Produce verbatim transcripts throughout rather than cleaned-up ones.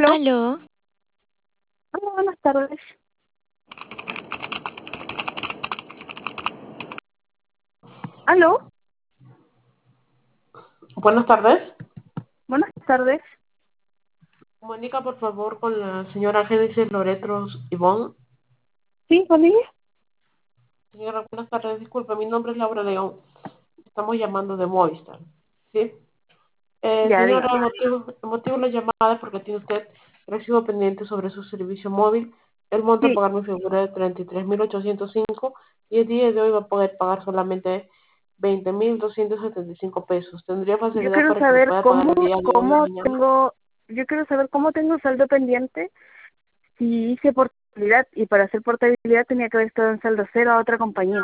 ¿Aló? Aló, Hola, buenas tardes. ¿Aló? Buenas tardes. Buenas tardes. Comunica por favor con la señora Génesis Loretros Ivonne. ¿Sí, con ella? Señora, buenas tardes. Disculpe, mi nombre es Laura León. Estamos llamando de Movistar. ¿Sí? Eh, Ya, señora, el dígame. motivo, el motivo de la llamada es porque tiene usted recibo pendiente sobre su servicio móvil. El monto a Sí, pagar mi figura de treinta y tres mil ochocientos cinco y el día de hoy va a poder pagar solamente veinte mil doscientos setenta y cinco pesos. ¿Tendría yo facilidad quiero para que lo saber pueda pagar cómo, el día de hoy o cómo mañana? tengo, yo quiero saber cómo tengo saldo pendiente si hice portabilidad y para hacer portabilidad tenía que haber estado en saldo cero a otra compañía.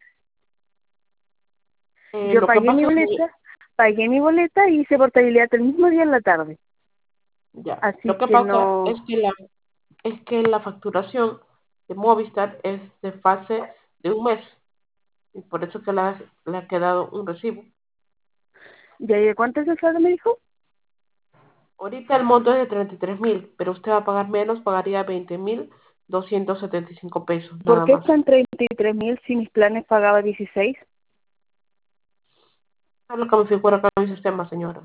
Eh, Yo lo que pagué mi pasa es que boleta, pagué mi boleta y hice portabilidad el mismo día en la tarde. ya, Así lo que que pasa no, es que la es que la facturación de Movistar es de fase de un mes y por eso que le ha, le ha quedado un recibo. ¿ya de cuánto es el saldo me dijo? Ahorita el monto es de treinta y tres mil, pero usted va a pagar menos, pagaría veinte mil doscientos setenta y cinco pesos, ¿Por nada qué más. están treinta y tres mil si mis planes pagaba dieciséis? Es lo que me figura acá en mi sistema, señora.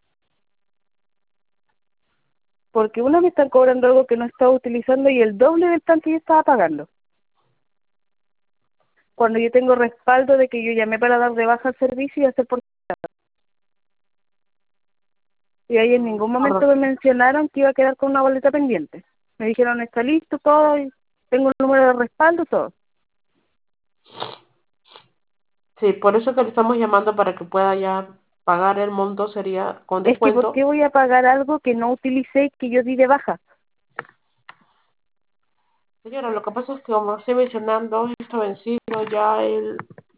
Porque una me están cobrando algo que no estaba utilizando y el doble del plan que yo estaba pagando. Cuando yo tengo respaldo de que yo llamé para dar de baja el servicio y hacer por... Y ahí en Mm, ningún momento me correcto. mencionaron que iba a quedar con una boleta pendiente. Me dijeron, está listo todo, y tengo el número de respaldo, todo. Sí, por eso que le estamos llamando para que pueda ya pagar el monto, sería con Es que, ¿por descuento. qué voy a pagar algo que no utilicé y que yo di de baja? Señora, lo que pasa es que como estoy mencionando, está vencido ya el,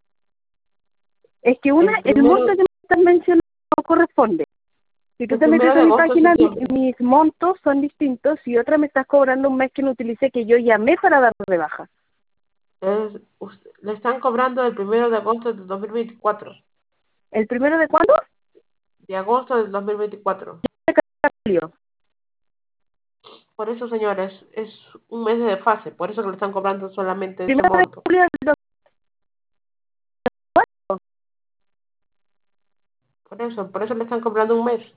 Es que una, el el primero, monto que me están mencionando no corresponde. Si tú el te primero metes a de mi agosto de página, mi- septiembre. mis montos son distintos y otra me estás cobrando un mes que no utilicé que yo llamé para dar de baja. Es- us- le están cobrando el primero de agosto del dos mil veinticuatro. ¿El primero de cuándo? De agosto del dos mil veinticuatro. Julio. Por eso, señores, es un mes de fase. Por eso que le están cobrando solamente ese Primero de monto. julio del dos. Por eso, por eso le están cobrando un mes.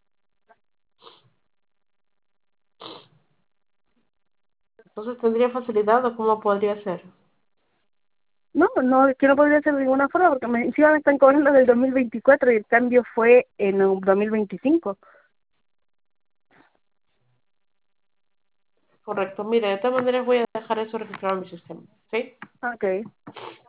Entonces, ¿tendría facilidad o cómo podría ser? No, no, es que no podría ser de ninguna forma porque me, encima me están cobrando del dos mil veinticuatro y el cambio fue en el dos mil veinticinco. Correcto. Mire, de todas maneras voy a dejar eso registrado en mi sistema. ¿Sí? Ok.